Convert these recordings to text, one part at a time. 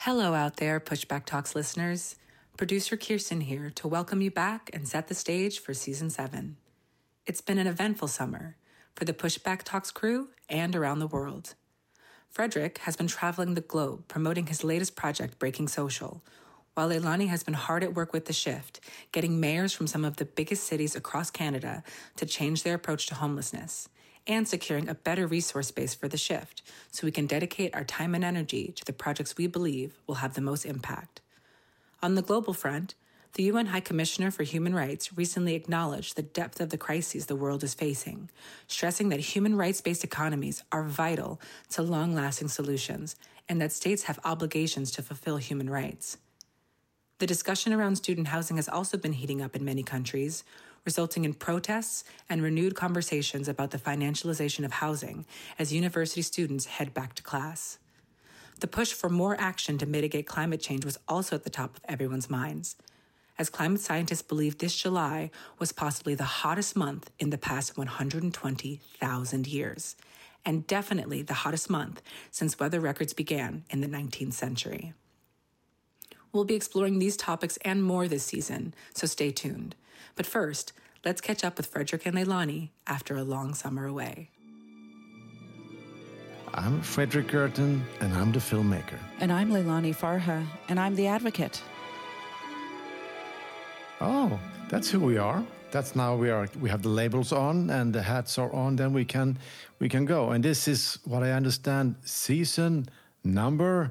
Hello out there, Pushback Talks listeners. Producer Kirsten here to welcome you back and set the stage for Season 7. It's been an eventful summer for the Pushback Talks crew and around the world. Fredrik has been traveling the globe promoting his latest project, Breaking Social, while Leilani has been hard at work with The Shift, getting mayors from some of the biggest cities across Canada to change their approach to homelessness, and securing a better resource base for The Shift so we can dedicate our time and energy to the projects we believe will have the most impact. On the global front, the UN High Commissioner for Human Rights recently acknowledged the depth of the crises the world is facing, stressing that human rights-based economies are vital to long-lasting solutions and that states have obligations to fulfill human rights. The discussion around student housing has also been heating up in many countries, resulting in protests and renewed conversations about the financialization of housing as university students head back to class. The push for more action to mitigate climate change was also at the top of everyone's minds, as climate scientists believe this July was possibly the hottest month in the past 120,000 years, and definitely the hottest month since weather records began in the 19th century. We'll be exploring these topics and more this season, so stay tuned. But first, let's catch up with Fredrik and Leilani after a long summer away. I'm Fredrik Gertten, and I'm the filmmaker. And I'm Leilani Farha, and I'm the advocate. Oh, that's who we are. That's now we have the labels on and the hats are on, then we can go. And this is what I understand, season number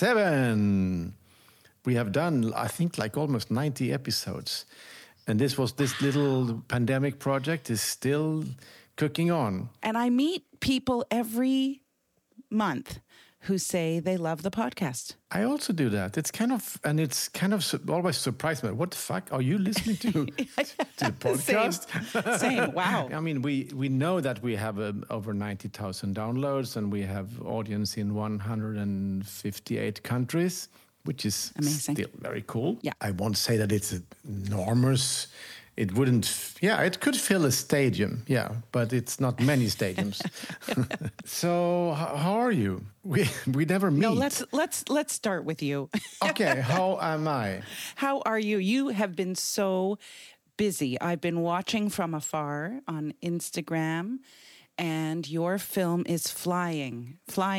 7. We have done, I think, like almost 90 episodes. And this little pandemic project is still cooking on. And I meet people every month who say they love the podcast. I also do that. It's kind of always surprised me. What the fuck are you listening to the podcast? Same. Wow. I mean, we know that we have over 90,000 downloads and we have audience in 158 countries. Which is amazing. Still very cool. Yeah. I won't say that it's enormous. It wouldn't, it could fill a stadium, but it's not many stadiums. So how are you? We never meet. No, let's start with you. Okay, how am I? How are you? You have been so busy. I've been watching from afar on Instagram, and your film is flying.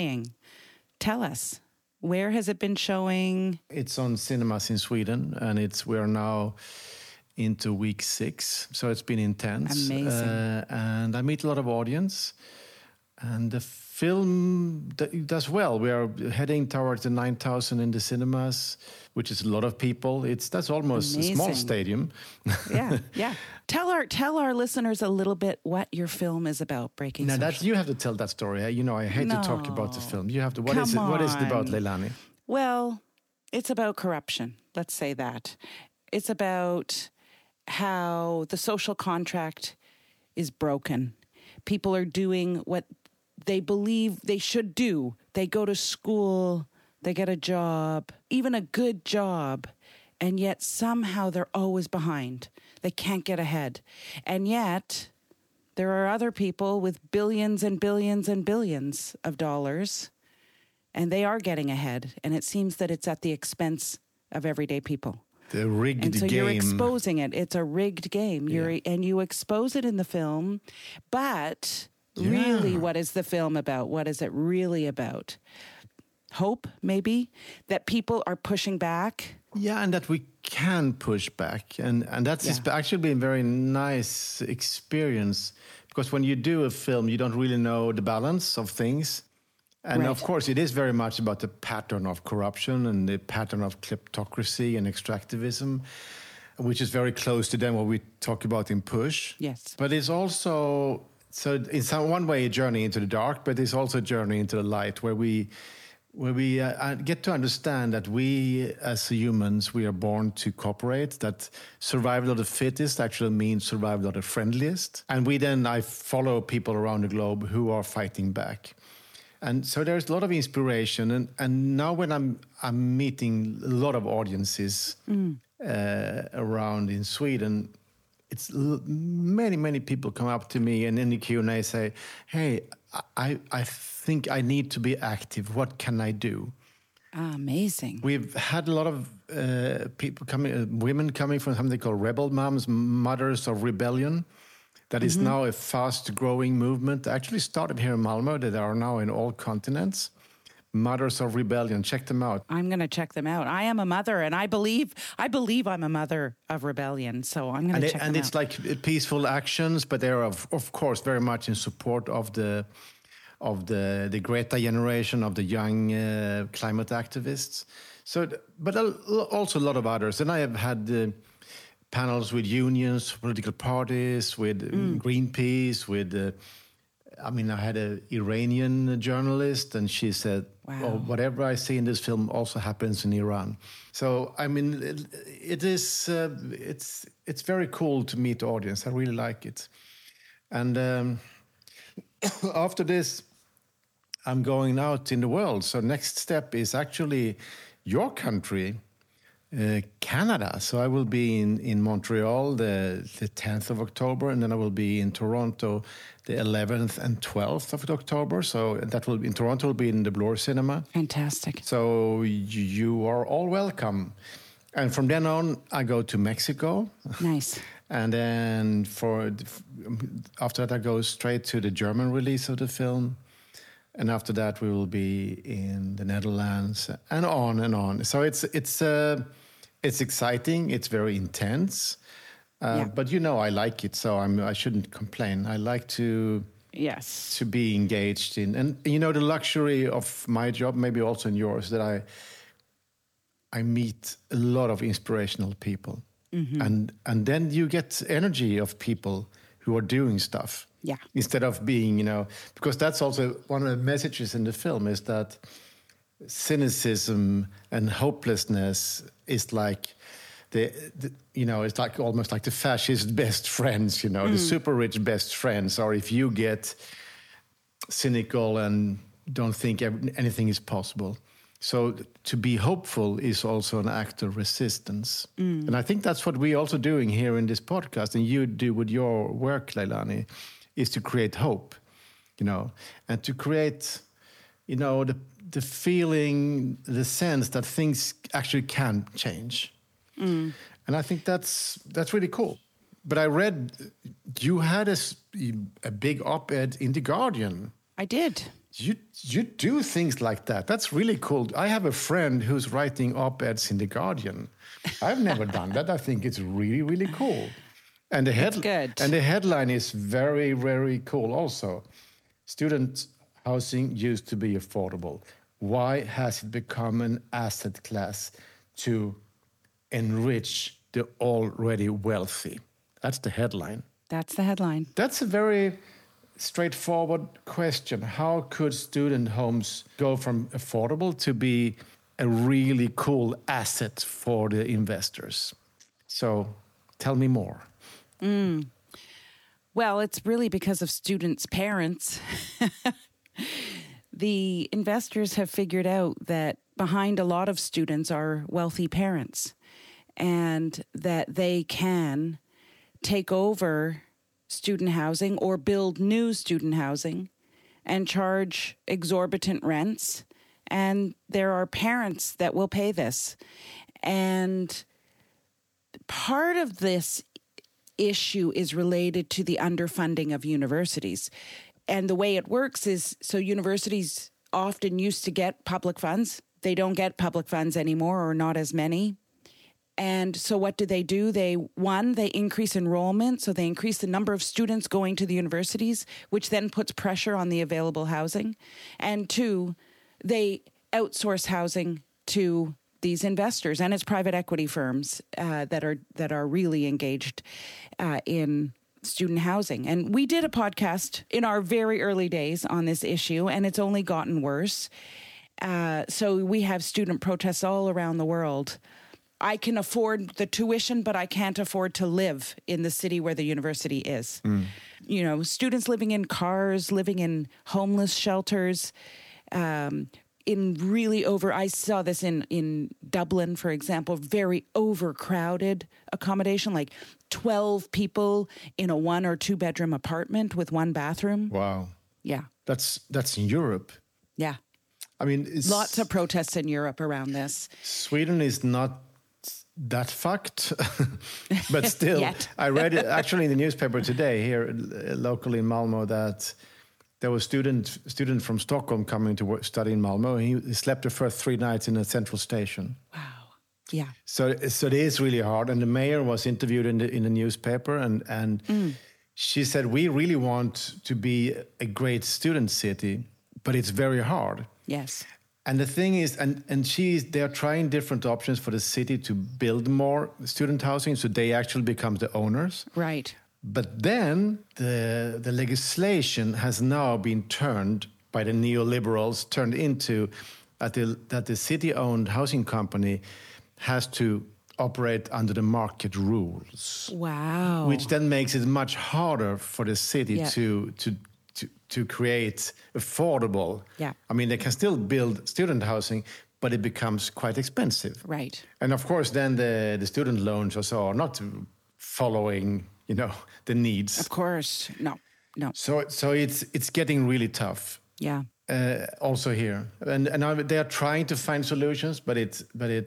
Tell us. Where has it been showing? It's on cinemas in Sweden, and we're now into week 6, so it's been intense. Amazing. And I meet a lot of audience, and the film does well. We are heading towards the 9,000 in the cinemas, which is a lot of people. That's almost amazing. A small stadium. Yeah. Tell our listeners a little bit what your film is about, Breaking Social. Now you have to tell that story. I hate to talk about the film. You have to. What is it about, Leilani? Well, it's about corruption. Let's say that. It's about how the social contract is broken. People are doing what they believe they should do. They go to school, they get a job, even a good job, and yet somehow they're always behind. They can't get ahead. And yet there are other people with billions and billions and billions of dollars, and they are getting ahead. And it seems that it's at the expense of everyday people. The rigged game. And so you're exposing it. It's a rigged game. And you expose it in the film, but really, what is the film about? What is it really about? Hope, maybe, that people are pushing back. Yeah, and that we can push back. And that's actually been a very nice experience, because when you do a film, you don't really know the balance of things. And of course, it is very much about the pattern of corruption and the pattern of kleptocracy and extractivism, which is very close to then what we talk about in Push. Yes. But it's also, so it's one way a journey into the dark, but it's also a journey into the light where we get to understand that we as humans, we are born to cooperate, that survival of the fittest actually means survival of the friendliest. And I follow people around the globe who are fighting back. And so there's a lot of inspiration. And now when I'm meeting a lot of audiences around in Sweden, it's many people come up to me and in the Q&A say, hey, I think I need to be active. What can I do? Amazing. We've had a lot of people coming, women coming from something called Rebel Moms, Mothers of Rebellion. That is now a fast-growing movement. Actually started here in Malmö. That are now in all continents. Mothers of Rebellion. Check them out. I'm going to check them out. I am a mother, and I believe I'm a mother of rebellion. So I'm going to check them out. And it's like peaceful actions, but they're of course very much in support of the Greta generation, of the young climate activists. So, but also a lot of others. And I have had panels with unions, political parties, with Greenpeace, with. I had an Iranian journalist, and she said, wow. "Oh, whatever I see in this film also happens in Iran." So, it's very cool to meet the audience. I really like it. And after this, I'm going out in the world. So next step is actually your country, Canada. So I will be in Montreal the 10th of October, and then I will be in Toronto the 11th and 12th of October. So that will be in Toronto, will be in the Bloor Cinema. Fantastic. So you are all welcome. And from then on, I go to Mexico. Nice. And then after that, I go straight to the German release of the film. And after that, we will be in the Netherlands, and on and on. So it's exciting. It's very intense. But I like it, so I shouldn't complain. I like to be engaged in, and the luxury of my job, maybe also in yours, that I meet a lot of inspirational people, and then you get energy of people who are doing stuff. Yeah. Instead of being, because that's also one of the messages in the film, is that cynicism and hopelessness is like it's like almost like the fascist best friends, the super rich best friends. Or if you get cynical and don't think anything is possible. So to be hopeful is also an act of resistance. And I think that's what we're also doing here in this podcast, and you do with your work, Leilani, is to create hope, and to create, the feeling, the sense that things actually can change. And I think that's really cool. But I read you had a big op-ed in The Guardian. I did. You do things like that. That's really cool. I have a friend who's writing op-eds in The Guardian. I've never done that. I think it's really, really cool. And the headline is very, very cool also. Student housing used to be affordable. Why has it become an asset class to enrich the already wealthy? That's the headline. That's the headline. That's a very straightforward question. How could student homes go from affordable to be a really cool asset for the investors? So tell me more. Well, it's really because of students' parents. The investors have figured out that behind a lot of students are wealthy parents, and that they can take over student housing or build new student housing and charge exorbitant rents. And there are parents that will pay this. And part of this issue is related to the underfunding of universities. And the way it works is, so universities often used to get public funds. They don't get public funds anymore, or not as many. And so what do? They increase enrollment. So they increase the number of students going to the universities, which then puts pressure on the available housing. And two, they outsource housing to these investors, and it's private equity firms that are really engaged in student housing. And we did a podcast in our very early days on this issue, and it's only gotten worse. So we have student protests all around the world. I can afford the tuition, but I can't afford to live in the city where the university is. Students living in cars, living in homeless shelters, I saw this in Dublin, for example, very overcrowded accommodation, like 12 people in a 1 or 2 bedroom apartment with 1 bathroom. Wow. Yeah. That's in Europe. Yeah. I mean, Lots of protests in Europe around this. Sweden is not that fucked, but still, Yet. I read it actually in the newspaper today here locally in Malmo that there was student from Stockholm coming to study in Malmo. He slept the first 3 nights in a central station. Wow. Yeah. So it is really hard. And the mayor was interviewed in the newspaper, and she said, we really want to be a great student city, but it's very hard. Yes. And the thing is, they're trying different options for the city to build more student housing, so they actually become the owners. Right. But then the legislation has now been turned by the neoliberals, turned into that the city-owned housing company has to operate under the market rules. Wow. Which then makes it much harder for the city Yeah. to create affordable. Yeah. I mean, they can still build student housing, but it becomes quite expensive. Right. And of course, then the student loans also are not following, the needs. Of course. No. So it's getting really tough. Yeah. Also here, and they are trying to find solutions, but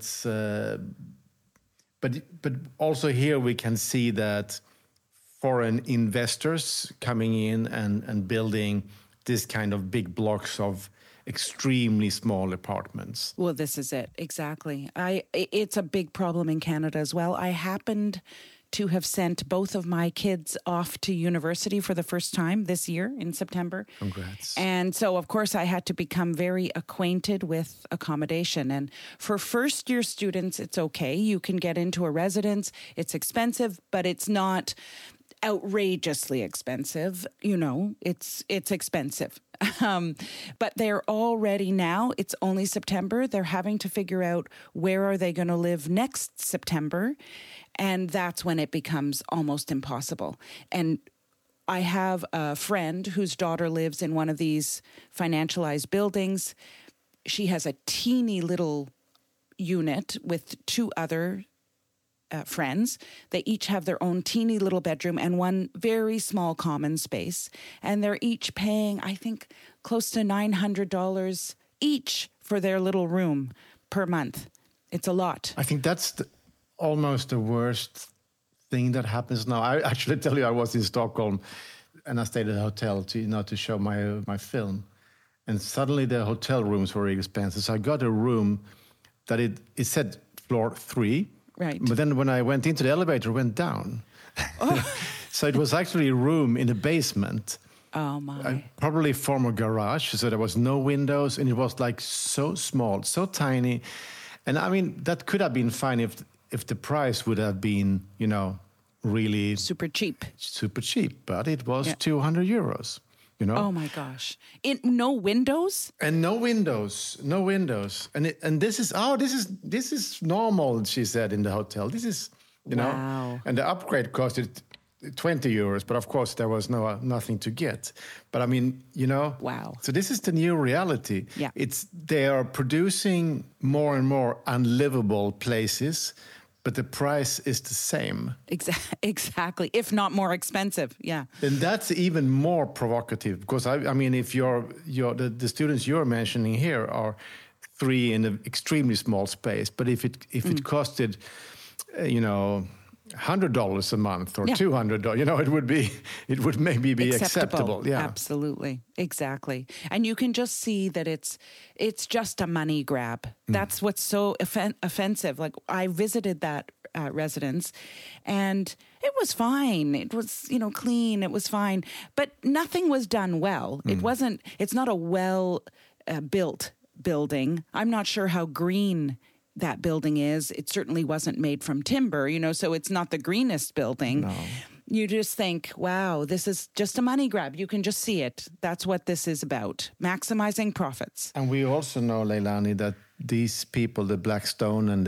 also here we can see that foreign investors coming in and building this kind of big blocks of extremely small apartments. Well, this is it. Exactly. It's a big problem in Canada as well. I happened to have sent both of my kids off to university for the first time this year in September. Congrats. And so, of course, I had to become very acquainted with accommodation. And for first-year students, it's okay. You can get into a residence. It's expensive, but it's not outrageously expensive. It's expensive. But they're already now, it's only September, they're having to figure out where are they going to live next September. And that's when it becomes almost impossible. And I have a friend whose daughter lives in one of these financialized buildings. She has a teeny little unit with 2 other friends. They each have their own teeny little bedroom and one very small common space. And they're each paying, I think, close to $900 each for their little room per month. It's a lot. I think that's almost the worst thing that happens now. I actually tell you, I was in Stockholm and I stayed at a hotel to show my film. And suddenly the hotel rooms were really expensive. So I got a room that it said floor 3. Right. But then when I went into the elevator, it went down. Oh. So it was actually a room in the basement. Oh, my. Probably former garage. So there was no windows and it was like so small, so tiny. And I mean, that could have been fine if the price would have been, really Super cheap. But it was 200 euros, Oh my gosh. No windows? And no windows. And this is normal, she said in the hotel. This is, Wow. And the upgrade costed 20 euros, but of course there was nothing to get. But I mean, Wow. So this is the new reality. Yeah. They are producing more and more unlivable places, but the price is the same. Exactly. If not more expensive. Yeah. And that's even more provocative because I mean, if the students you're mentioning here are 3 in an extremely small space, but if it costed, $100 a month or $200, it would maybe be acceptable. Yeah, absolutely, exactly. And you can just see that it's just a money grab. That's what's so offensive. Like I visited that residence, and it was fine. It was clean. It was fine, but nothing was done well. It wasn't. It's not a well built building. I'm not sure how green that building is. It certainly wasn't made from timber, so it's not the greenest building. No. You just think, wow, this is just a money grab. You can just see it. That's what this is about, maximizing profits. And we also know, Leilani, that these people, the Blackstone and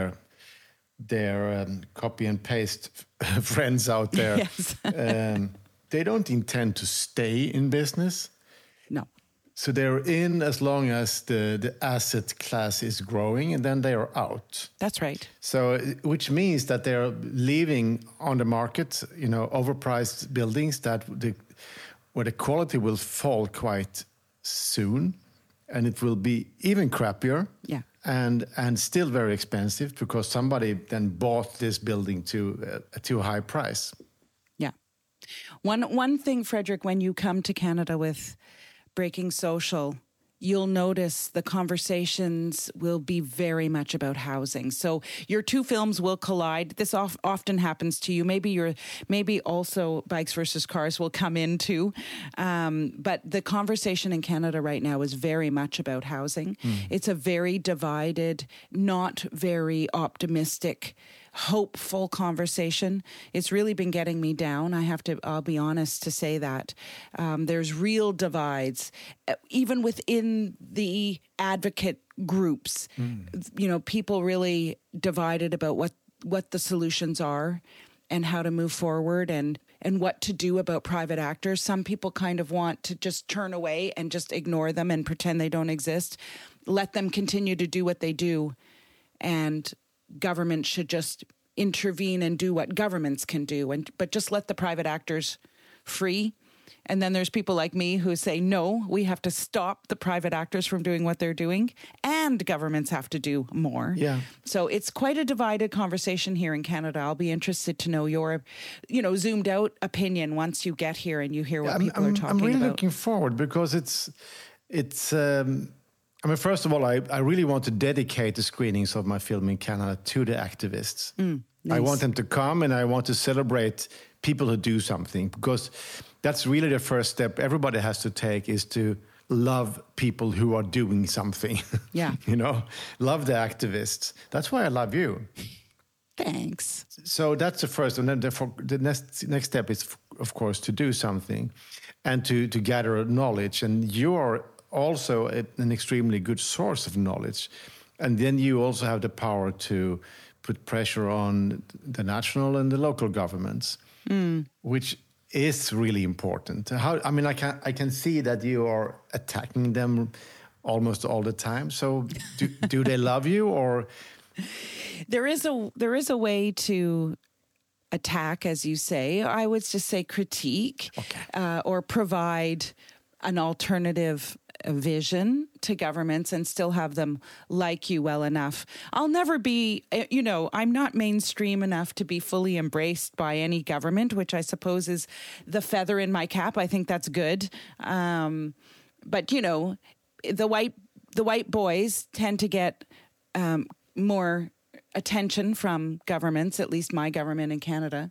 their copy and paste friends out there, Yes. they don't intend to stay in business. No. So they're in as long as the asset class is growing, and then they are out. That's right. So, which means that they're leaving on the market, overpriced buildings where the quality will fall quite soon, and it will be even crappier. Yeah. And still very expensive because somebody then bought this building to a too high price. Yeah. One thing, Frederick, when you come to Canada with Breaking Social, you'll notice the conversations will be very much about housing. So your two films will collide. This often happens to you. Maybe also Bikes versus Cars will come in too. But the conversation in Canada right now is very much about housing. It's a very divided, not very optimistic, hopeful conversation. It's really been getting me down. I'll be honest to say that. There's real divides, even within the advocate groups. People really divided about what the solutions are and how to move forward and what to do about private actors. Some people kind of want to just turn away and just ignore them and pretend they don't exist. Let them continue to do what they do. And government should just intervene and do what governments can do, but just let the private actors free. And then there's people like me who say, no, we have to stop the private actors from doing what they're doing, and governments have to do more. Yeah. So it's quite a divided conversation here in Canada. I'll be interested to know your, zoomed out opinion once you get here and you hear what people are talking about. I'm really looking forward because first of all, I really want to dedicate the screenings of my film in Canada to the activists. Nice. I want them to come and I want to celebrate people who do something, because that's really the first step everybody has to take, is to love people who are doing something. Yeah. Love the activists. That's why I love you. Thanks. So that's the first. And then the next step is, of course, to do something and to gather knowledge. And you are also an extremely good source of knowledge. And then you also have the power to put pressure on the national and the local governments, which is really important. I can see that you are attacking them almost all the time. So do they love you, or? There is a way to attack, as you say. I would just say critique, okay. Or provide an alternative vision to governments and still have them like you well enough. I'll never be, I'm not mainstream enough to be fully embraced by any government, which I suppose is the feather in my cap. I think that's good. But the white boys tend to get more attention from governments, at least my government in Canada.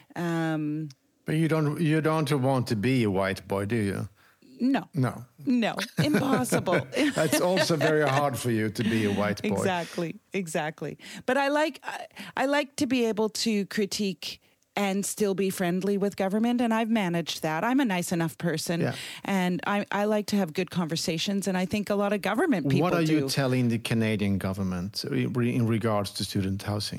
But you don't want to be a white boy, do you? No, impossible. It's also very hard for you to be a white boy. Exactly. But I like to be able to critique and still be friendly with government, and I've managed that. I'm a nice enough person, and I like to have good conversations, and I think a lot of government people do. What are you telling the Canadian government in regards to student housing?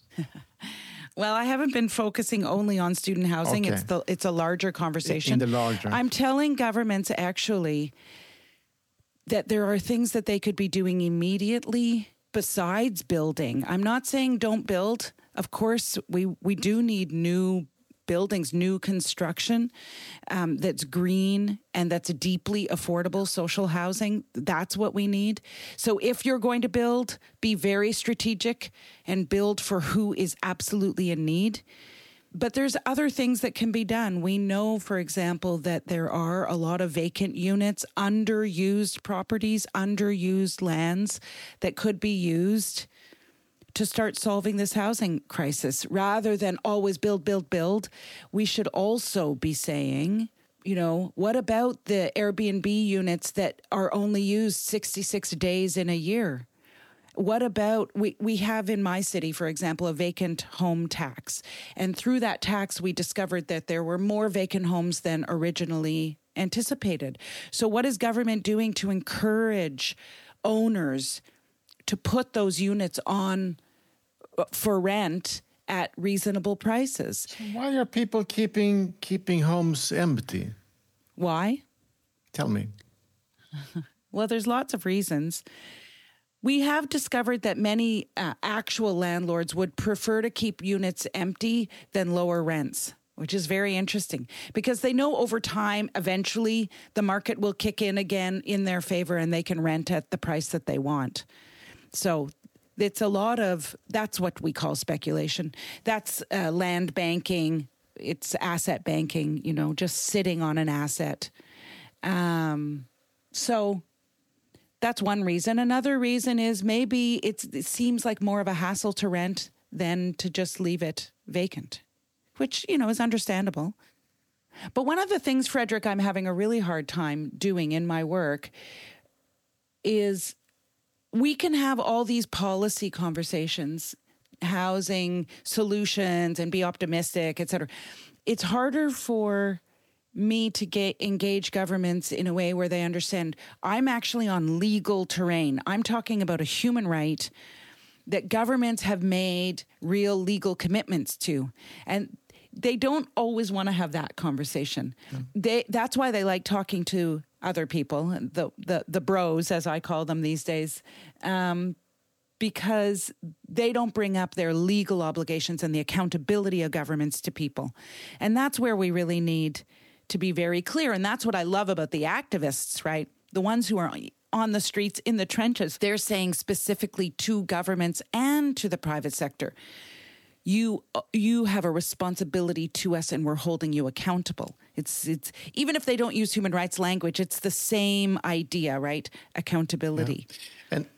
Well, I haven't been focusing only on student housing. Okay. It's a larger conversation. In the larger. I'm telling governments actually that there are things that they could be doing immediately besides building. I'm not saying don't build. Of course, we do need new buildings, new construction that's green and that's deeply affordable social housing. That's what we need. So if you're going to build, be very strategic and build for who is absolutely in need. But there's other things that can be done. We know, for example, that there are a lot of vacant units, underused properties, underused lands that could be used to start solving this housing crisis. Rather than always build, we should also be saying, what about the Airbnb units that are only used 66 days in a year? What about, we have in my city, for example, a vacant home tax. And through that tax, we discovered that there were more vacant homes than originally anticipated. So what is government doing to encourage owners to put those units on for rent at reasonable prices? Why are people keeping homes empty? Why? Tell me. Well, there's lots of reasons. We have discovered that many actual landlords would prefer to keep units empty than lower rents. which is very interesting because they know over time, eventually the market will kick in again in their favor and they can rent at the price that they want. So it's a lot of, that's what we call speculation. That's land banking. It's asset banking, you know, just sitting on an asset. So that's one reason. Another reason is maybe it seems like more of a hassle to rent than to just leave it vacant, which, you know, is understandable. But one of the things, Frederick, I'm having a really hard time doing in my work is we can have all these policy conversations, housing solutions, and be optimistic, et cetera. It's harder for me to engage governments in a way where they understand I'm actually on legal terrain. I'm talking about a human right that governments have made real legal commitments to. And they don't always want to have that conversation. That's why they like talking to other people, the bros, as I call them these days, because they don't bring up their legal obligations and the accountability of governments to people. And that's where we really need to be very clear. And that's what I love about the activists, right? The ones who are on the streets, in the trenches, they're saying specifically to governments and to the private sector, you have a responsibility to us and we're holding you accountable. It's even if they don't use human rights language, it's the same idea, right? Accountability. Yeah. And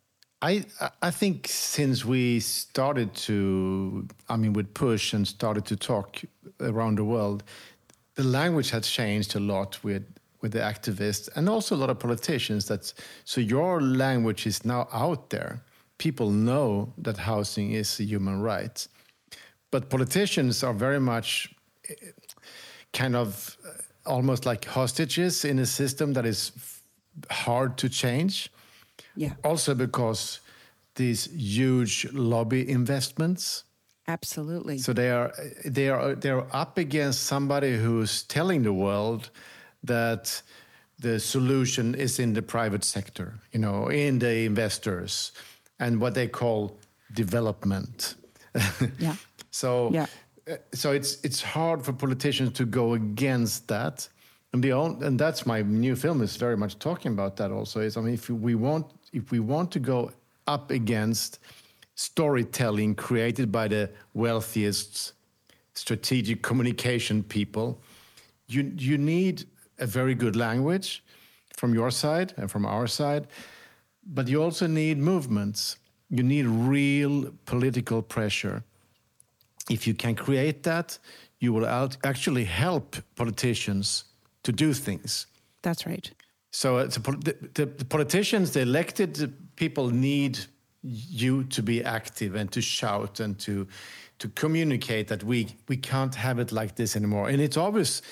I think since we started with Push and started to talk around the world, the language has changed a lot with the activists and also a lot of politicians. So your language is now out there. People know that housing is a human right. But politicians are very much kind of almost like hostages in a system that is hard to change. Yeah. Also because these huge lobby investments. Absolutely. So they're up against somebody who's telling the world that the solution is in the private sector, you know, in the investors and what they call development. Yeah. So it's hard for politicians to go against that. And that's my new film is very much talking about that also. If we want to go up against storytelling created by the wealthiest strategic communication people, you need a very good language from your side and from our side, but you also need movements. You need real political pressure. If you can create that, you will actually help politicians to do things. That's right. So the politicians, the elected people need you to be active and to shout and to communicate that we can't have it like this anymore. And it's obvious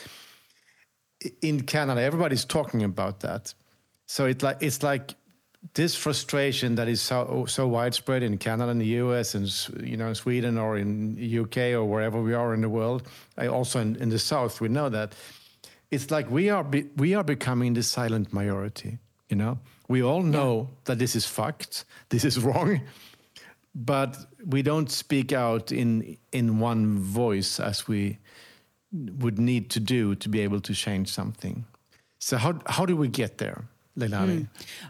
in Canada, everybody's talking about that. So it's like this frustration that is so widespread in Canada and the US and, you know, Sweden or in UK or wherever we are in the world. Also in the South, we know that. It's like we are becoming the silent majority, you know? We all know that this is fucked, this is wrong, but we don't speak out in one voice as we would need to do to be able to change something. So how do we get there, Leilani?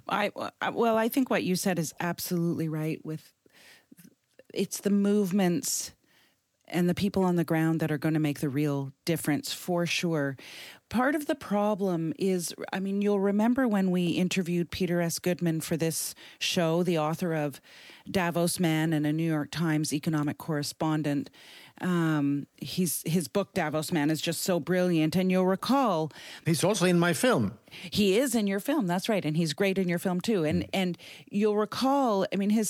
I think what you said is absolutely right. It's the movements and the people on the ground that are going to make the real difference, for sure. Part of the problem is, you'll remember when we interviewed Peter S. Goodman for this show, the author of Davos Man and a New York Times economic correspondent. His book, Davos Man, is just so brilliant. And you'll recall... He's also in my film. He is in your film, that's right. And he's great in your film, too. And you'll recall,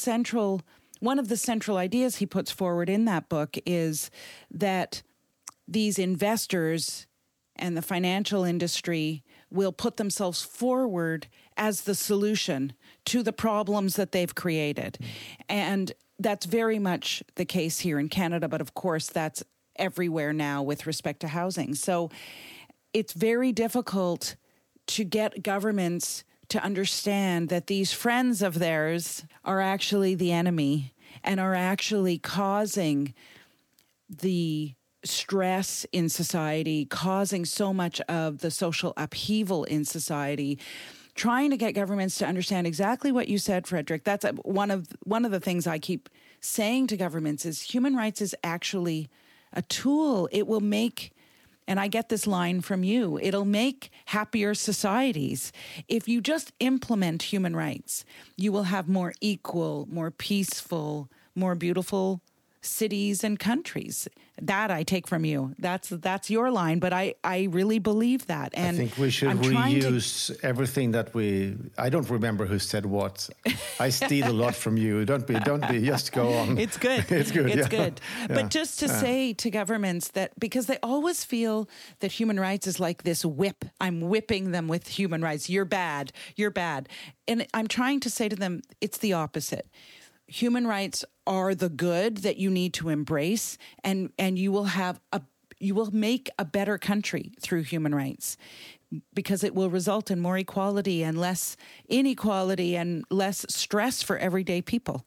one of the central ideas he puts forward in that book is that these investors and the financial industry will put themselves forward as the solution to the problems that they've created. And that's very much the case here in Canada, but of course that's everywhere now with respect to housing. So it's very difficult to get governments to understand that these friends of theirs are actually the enemy and are actually causing the stress in society, causing so much of the social upheaval in society, trying to get governments to understand exactly what you said, Frederick. That's one of the things I keep saying to governments is human rights is actually a tool. It will make, and I get this line from you, it'll make happier societies. If you just implement human rights, you will have more equal, more peaceful, more beautiful cities and countries. That I take from you. That's your line, but I really believe that. And I think we should reuse everything that I don't remember who said what. I steal a lot from you. Don't be, just go on. It's good. It's good. It's good. But just to say to governments that, because they always feel that human rights is like this whip. I'm whipping them with human rights. You're bad. You're bad. And I'm trying to say to them, it's the opposite. Human rights are the good that you need to embrace, and you will make a better country through human rights, because it will result in more equality and less inequality and less stress for everyday people.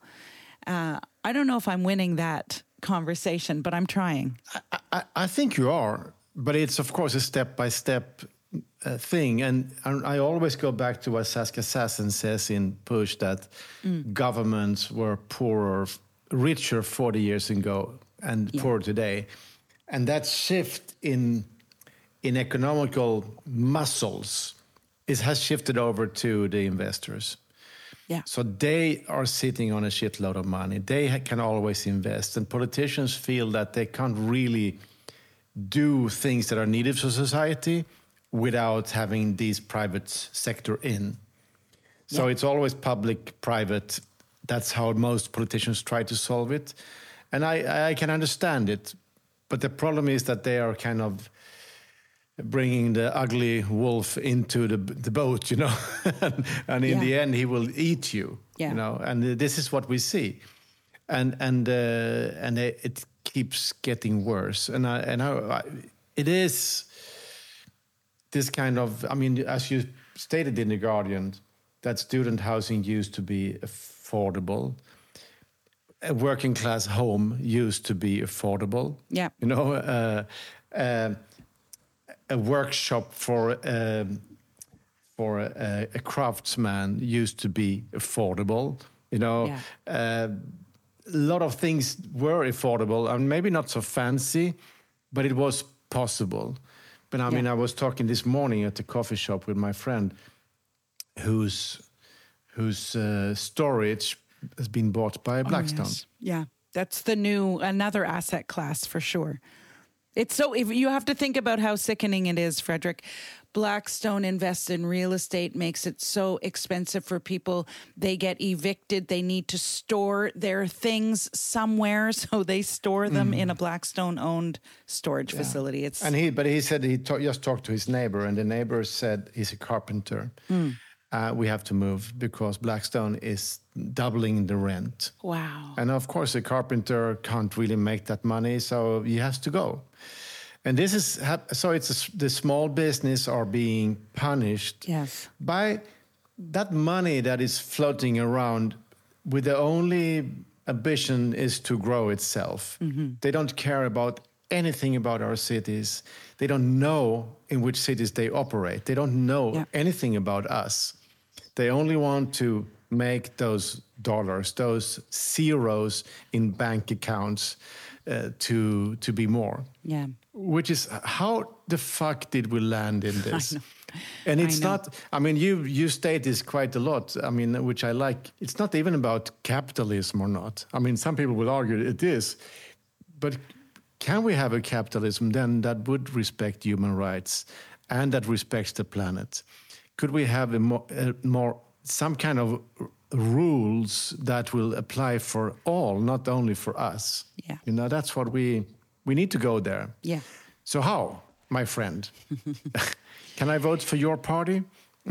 I don't know if I'm winning that conversation, but I'm trying. I think you are, but it's of course a step-by-step thing. And I always go back to what Saskia Sassen says in Push, that governments were richer 40 years ago and poorer today. And that shift in economical muscles has shifted over to the investors. Yeah. So they are sitting on a shitload of money. They can always invest. And politicians feel that they can't really do things that are needed for society without having these private sector in. So it's always public-private. That's how most politicians try to solve it. And I can understand it. But the problem is that they are kind of bringing the ugly wolf into the boat, you know. And in the end, he will eat you, you know. And this is what we see. And it keeps getting worse. And it is this kind of, I mean, as you stated in The Guardian, that student housing used to be affordable. A working class home used to be affordable. Yeah. You know, a workshop for a craftsman used to be affordable. You know, a lot of things were affordable and maybe not so fancy, but it was possible. But I mean, I was talking this morning at the coffee shop with my friend whose storage has been bought by Blackstone. Yes. Yeah, that's another asset class for sure. It's so, if you have to think about how sickening it is, Frederick. Blackstone invests in real estate, makes it so expensive for people. They get evicted. They need to store their things somewhere, so they store them in a Blackstone-owned storage facility. He said he just talked to his neighbor, and the neighbor said he's a carpenter. We have to move because Blackstone is doubling the rent. Wow. And of course, a carpenter can't really make that money, so he has to go. And this is the small business are being punished by that money that is floating around with the only ambition is to grow itself. They don't care about anything about our cities. They don't know in which cities they operate. They don't know anything about us. They only want to make those dollars, those zeros in bank accounts to be more. Yeah. Which is, how the fuck did we land in this? And it's not, I mean, you state this quite a lot, I mean, which I like. It's not even about capitalism or not. I mean, some people will argue it is. But can we have a capitalism then that would respect human rights and that respects the planet? Could we have some kind of rules that will apply for all, not only for us? Yeah. You know, that's what we need to go there. Yeah. So how, my friend? Can I vote for your party?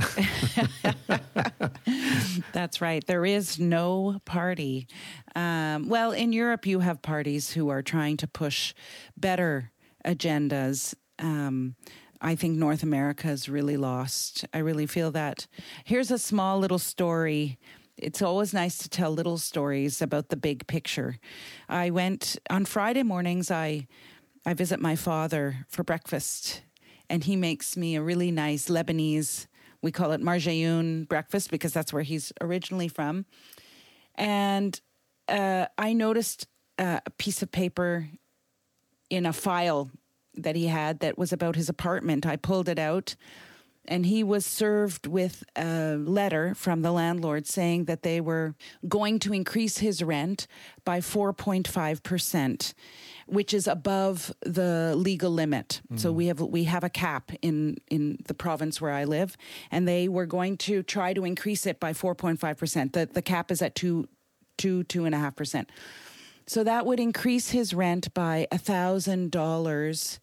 That's right. There is no party. Well, in Europe, you have parties who are trying to push better agendas. I think North America is really lost. I really feel that. Here's a small little story. It's always nice to tell little stories about the big picture. I went on Friday mornings. I I visit my father for breakfast, and he makes me a really nice Lebanese, we call it marjayoun breakfast because that's where he's originally from. And I noticed a piece of paper in a file that he had that was about his apartment. I pulled it out, and he was served with a letter from the landlord saying that they were going to increase his rent by 4.5%, which is above the legal limit. So we have a cap in the province where I live, and they were going to try to increase it by 4.5%. The cap is at 2.5%. So that would increase his rent by $1,000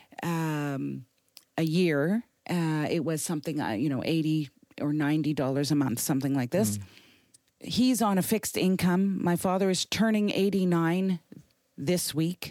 a year. It was something, $80 or $90 a month, something like this. He's on a fixed income. My father is turning 89 this week.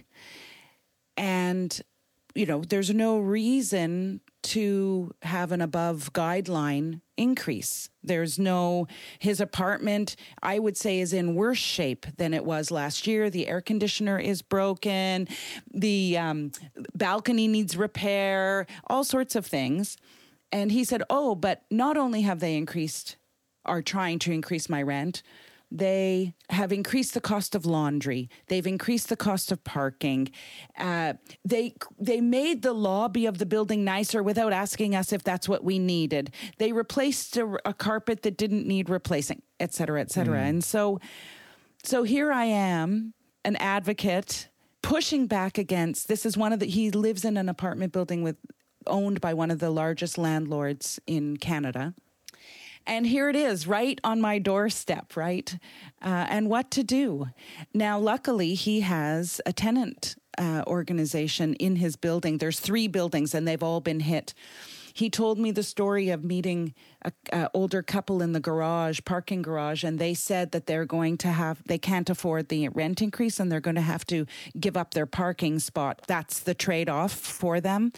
And, there's no reason to have an above guideline increase. His apartment, I would say, is in worse shape than it was last year. The air conditioner is broken. The balcony needs repair, all sorts of things. And he said, but not only have they are trying to increase my rent, they have increased the cost of laundry. They've increased the cost of parking. They made the lobby of the building nicer without asking us if that's what we needed. They replaced a carpet that didn't need replacing, et cetera, et cetera. And so here I am, an advocate, pushing back against, he lives in an apartment building owned by one of the largest landlords in Canada. And here it is, right on my doorstep, right? And what to do? Now, luckily, he has a tenant organization in his building. There's 3 buildings, and they've all been hit. He told me the story of meeting an older couple in the parking garage, and they said that they can't afford the rent increase, and they're going to have to give up their parking spot. That's the trade-off for them.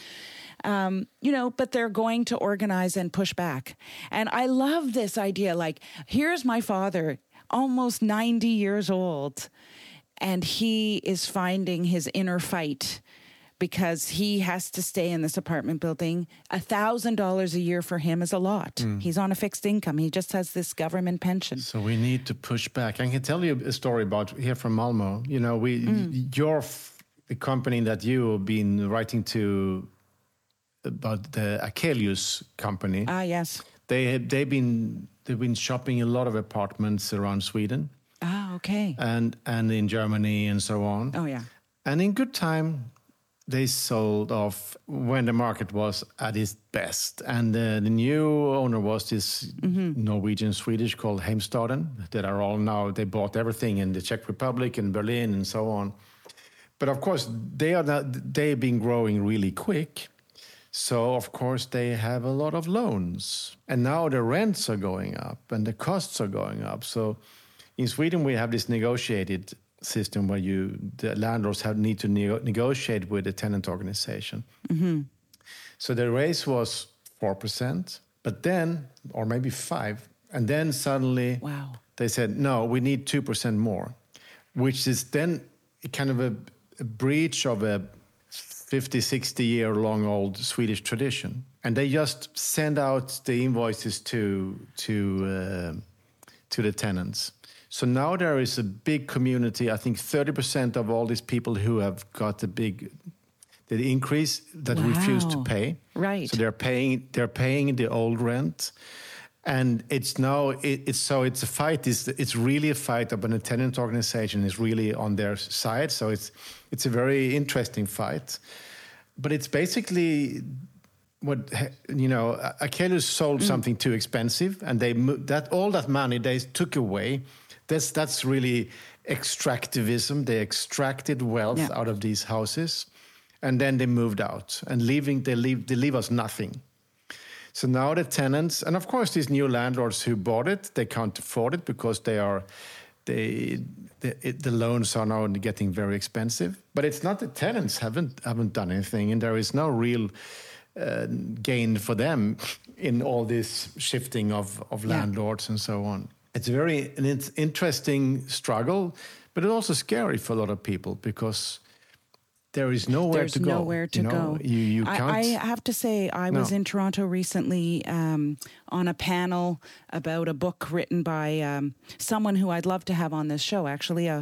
But they're going to organize and push back. And I love this idea. Like, here's my father, almost 90 years old, and he is finding his inner fight because he has to stay in this apartment building. $1,000 a year for him is a lot. He's on a fixed income. He just has this government pension. So we need to push back. I can tell you a story about here from Malmo. You're the company that you have been writing to about the Akelius company. Ah, yes. They've been shopping a lot of apartments around Sweden. Ah, okay. And in Germany and so on. Oh, yeah. And in good time, they sold off when the market was at its best. And the new owner was this Norwegian-Swedish called Heimstaden that are all now, they bought everything in the Czech Republic and Berlin and so on. But of course, they've been growing really quick. So, of course, they have a lot of loans. And now the rents are going up and the costs are going up. So in Sweden, we have this negotiated system where the landlords need to negotiate with the tenant organization. So the raise was 4%, but then, or maybe 5%, and then suddenly they said, no, we need 2% more, which is then kind of a breach of a 50, 60-year-long old Swedish tradition. And they just send out the invoices to the tenants. So now there is a big community. I think 30% of all these people who have got the increase that refuse to pay. Right. So they're paying the old rent. And it's a fight. It's really a fight of a tenant organization is really on their side. So it's a very interesting fight. But it's basically Akelius sold something too expensive, and all that money they took away. That's really extractivism. They extracted wealth out of these houses, and then they moved out and they leave us nothing. So now the tenants, and of course these new landlords who bought it, they can't afford it because the loans are now getting very expensive. But it's not the tenants haven't done anything, and there is no real gain for them in all this shifting of landlords and so on. It's an interesting struggle, but it's also scary for a lot of people because there is nowhere There's to go. nowhere to go. You can't. I have to say, I was in Toronto recently on a panel about a book written by someone who I'd love to have on this show, actually, a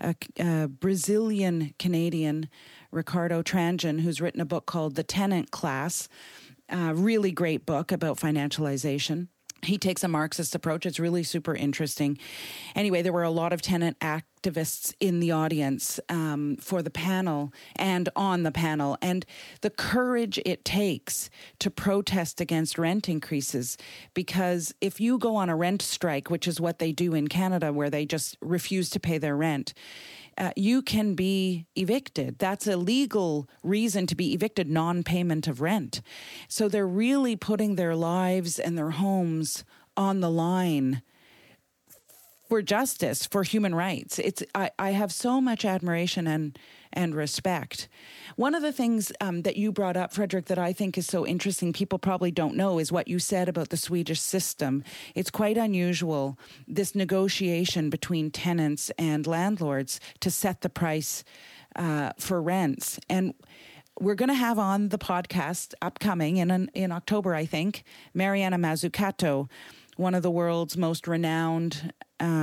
Brazilian-Canadian, Ricardo Tranjan, who's written a book called The Tenant Class, a really great book about financialization. He takes a Marxist approach. It's really super interesting. Anyway, there were a lot of tenant activists in the audience for the panel and on the panel. And the courage it takes to protest against rent increases, because if you go on a rent strike, which is what they do in Canada, where they just refuse to pay their rent, you can be evicted. That's a legal reason to be evicted, non-payment of rent. So they're really putting their lives and their homes on the line for justice, for human rights. I have so much admiration and respect. One of the things that you brought up, Fredrik, that I think is so interesting, people probably don't know, is what you said about the Swedish system. It's quite unusual, this negotiation between tenants and landlords to set the price for rents. And we're going to have on the podcast upcoming in October, I think, Mariana Mazzucato, one of the world's most renowned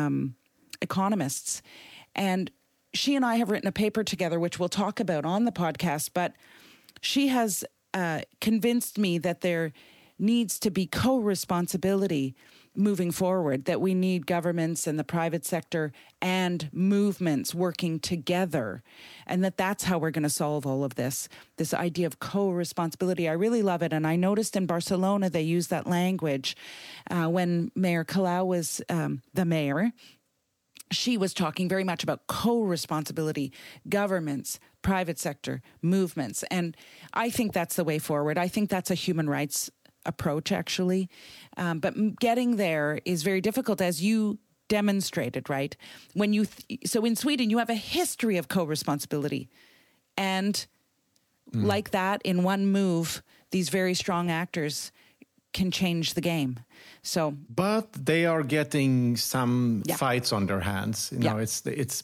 economists. And she and I have written a paper together, which we'll talk about on the podcast, but she has convinced me that there needs to be co-responsibility moving forward, that we need governments and the private sector and movements working together, and that's how we're going to solve all of this idea of co-responsibility. I really love it, and I noticed in Barcelona they use that language when Mayor Colau was the mayor. She was talking very much about co-responsibility, governments, private sector, movements. And I think that's the way forward. I think that's a human rights approach, actually. But getting there is very difficult, as you demonstrated, right? When so in Sweden, you have a history of co-responsibility. And like that, in one move, these very strong actors can change the game. But they are getting some fights on their hands. It's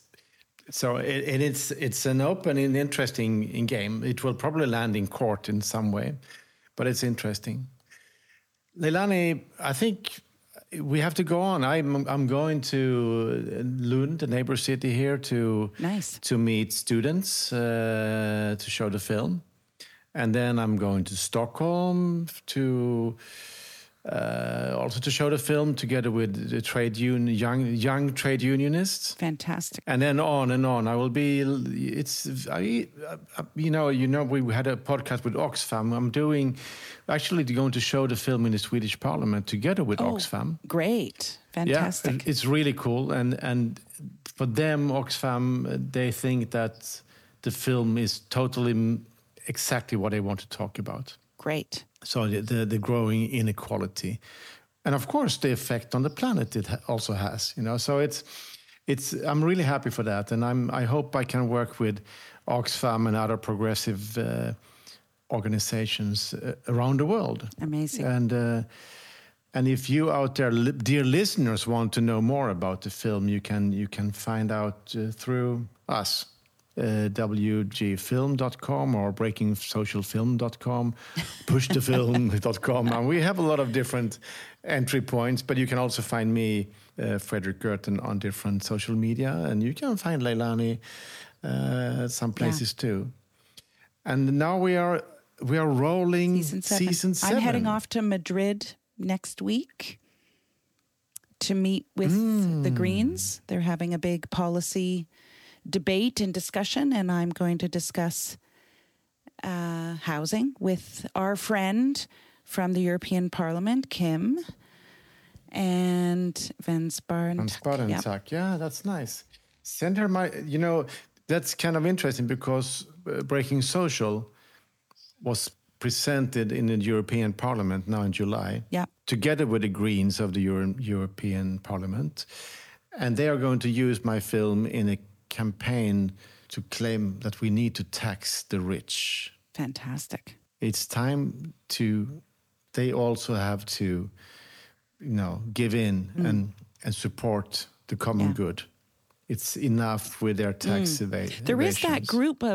an open and interesting game. It will probably land in court in some way, but it's interesting. Leilani, I think we have to go on. I'm going to Lund, the neighbor city here, to meet students to show the film. And then I'm going to Stockholm to also to show the film together with the young trade unionists. Fantastic. And then on and on. I will be. We had a podcast with Oxfam. I'm actually going to show the film in the Swedish Parliament together with Oxfam. Great, fantastic. Yeah, it's really cool. And for them, Oxfam, they think that the film is totally exactly what they want to talk about. Great. So the growing inequality, and of course the effect on the planet it also has. So it's. I'm really happy for that, and I hope I can work with Oxfam and other progressive organizations around the world. Amazing. And if you out there, dear listeners, want to know more about the film, you can find out through us. WGFilm.com or BreakingSocialFilm.com, PushTheFilm.com. And we have a lot of different entry points, but you can also find me, Fredrik Gertten, on different social media, and you can find Leilani some places too. And now we are rolling season 7. I'm heading off to Madrid next week to meet with the Greens. They're having a big policy debate and discussion, and I'm going to discuss housing with our friend from the European Parliament, Kim, and Van Sparentak. Yep. Yeah, that's nice. Send her that's kind of interesting because Breaking Social was presented in the European Parliament now in July, together with the Greens of the European Parliament, and they are going to use my film in a campaign to claim that we need to tax the rich. Fantastic. It's time they also have to, give in and support the common good. It's enough with their tax evasion. There is that group of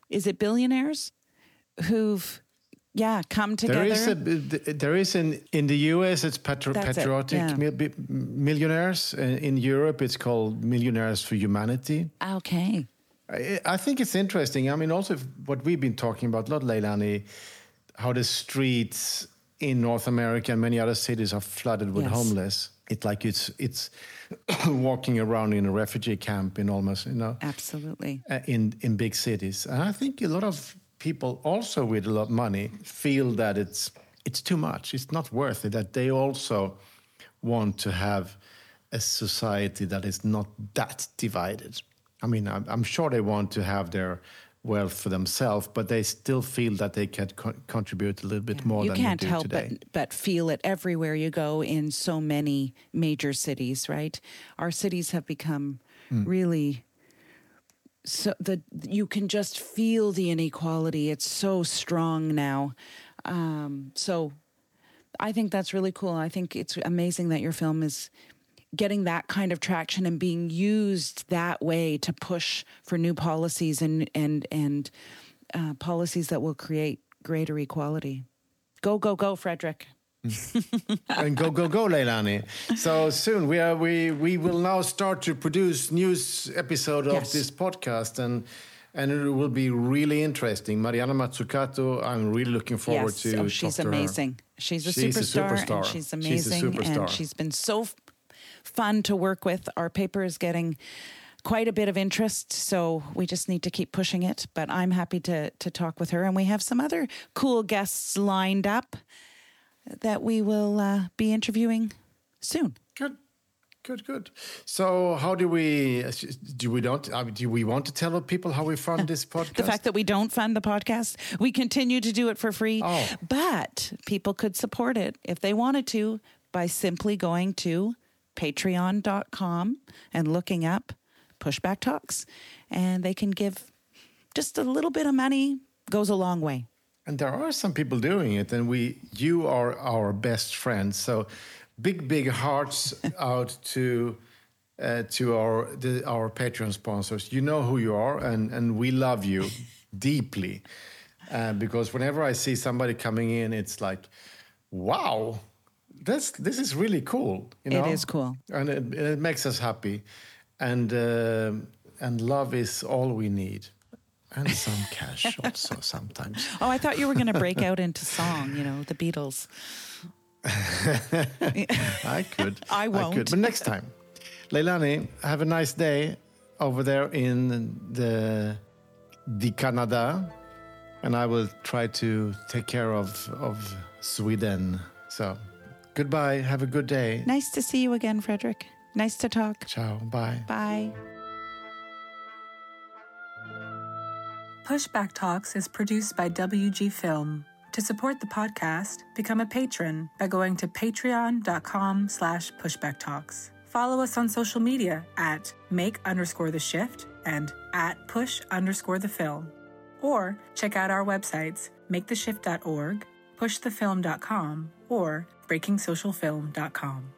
is it billionaires who've come together? There is in the US, it's patriotic millionaires. In Europe, it's called Millionaires for Humanity. Okay. I think it's interesting. I mean, also what we've been talking about a lot, Leilani, how the streets in North America and many other cities are flooded with homeless. It's like it's walking around in a refugee camp in almost, Absolutely. In big cities. And I think a lot of people also with a lot of money feel that it's too much. It's not worth it, that they also want to have a society that is not that divided. I mean, I'm sure they want to have their wealth for themselves, but they still feel that they can contribute a little bit more than they do today. You can't help but feel it everywhere you go in so many major cities, right? Our cities have become really... So you can just feel the inequality. It's so strong now. So I think that's really cool. I think it's amazing that your film is getting that kind of traction and being used that way to push for new policies and policies that will create greater equality. Go, go, go, Fredrik. And go, Leilani. So soon we will now start to produce news episode of this podcast, and it will be really interesting. Mariana Mazzucato, I'm really looking forward to talk she's to amazing. her. She's a superstar. And she's amazing, and she's been so fun to work with. Our paper is getting quite a bit of interest, so we just need to keep pushing it. But I'm happy to talk with her, and we have some other cool guests lined up that we will be interviewing soon. Good. So how do we want to tell people how we fund this podcast? The fact that we don't fund the podcast, we continue to do it for free, but people could support it if they wanted to by simply going to patreon.com and looking up Pushback Talks, and they can give just a little bit of money, goes a long way. And there are some people doing it, and you are our best friends. So big hearts out to our Patreon sponsors. You know who you are, and we love you deeply. Because whenever I see somebody coming in, it's like, wow, this is really cool. It is cool, and it makes us happy, and love is all we need. And some cash also sometimes. Oh, I thought you were going to break out into song, the Beatles. I could. I won't. But next time. Leilani, have a nice day over there in the Canada. And I will try to take care of Sweden. So, goodbye. Have a good day. Nice to see you again, Fredrik. Nice to talk. Ciao. Bye. Bye. Pushback Talks is produced by WG Film. To support the podcast, become a patron by going to patreon.com/pushbacktalks. Follow us on social media at make_the_shift and at push_the_film. Or check out our websites, maketheshift.org, pushthefilm.com, or breakingsocialfilm.com.